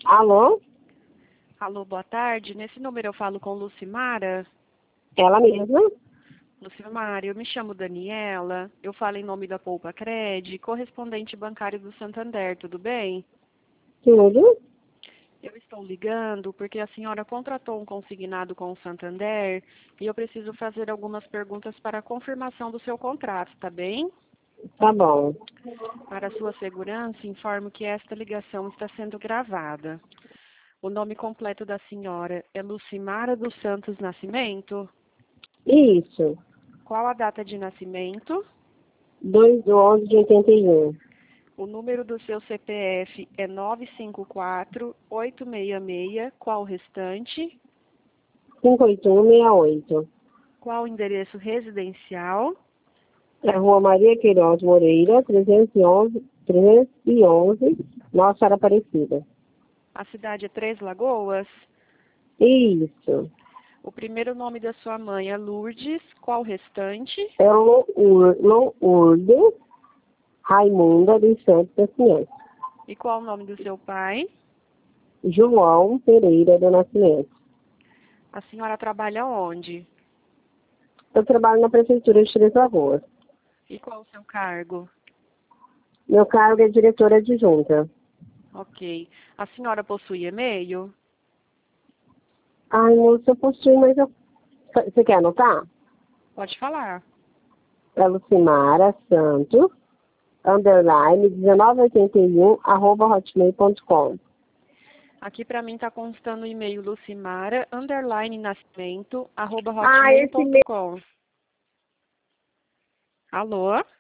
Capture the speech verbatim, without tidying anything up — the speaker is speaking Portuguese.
Alô? Alô, boa tarde. Nesse número eu falo com Lucimara. Ela mesma? Lucimara, eu me chamo Daniela. Eu falo em nome da Poupa Cred, correspondente bancário do Santander, tudo bem? Tudo? Eu estou ligando porque a senhora contratou um consignado com o Santander e eu preciso fazer algumas perguntas para a confirmação do seu contrato, tá bem? Tá bom. Para sua segurança, informo que esta ligação está sendo gravada. O nome completo da senhora é Lucimara dos Santos Nascimento? Isso. Qual a data de nascimento? dois de onze de oitenta e um. O número do seu C P F é nove cinco quatro, oito seis seis. Qual o restante? cinco oito um seis oito. Qual o endereço residencial? É Rua Maria Queiroz Moreira, trezentos e onze, trezentos e onze, Nossa Senhora Aparecida. A cidade é Três Lagoas? Isso. O primeiro nome da sua mãe é Lourdes. Qual o restante? É Lourdes Raimunda dos Santos Nascimento. E qual o nome do seu pai? João Pereira do Nascimento. A senhora trabalha onde? Eu trabalho na Prefeitura de Três Lagoas. E qual o seu cargo? Meu cargo é diretora adjunta. Ok. A senhora possui e-mail? Ai, moça, eu possuo, mas eu... Você quer anotar? Pode falar. É Lucimara Santos, underline, dezenove oitenta e um, arroba hotmail ponto com. Aqui para mim está constando o e-mail lucimara, underline nascimento, arroba Ah, hotmail esse ponto com. Alô?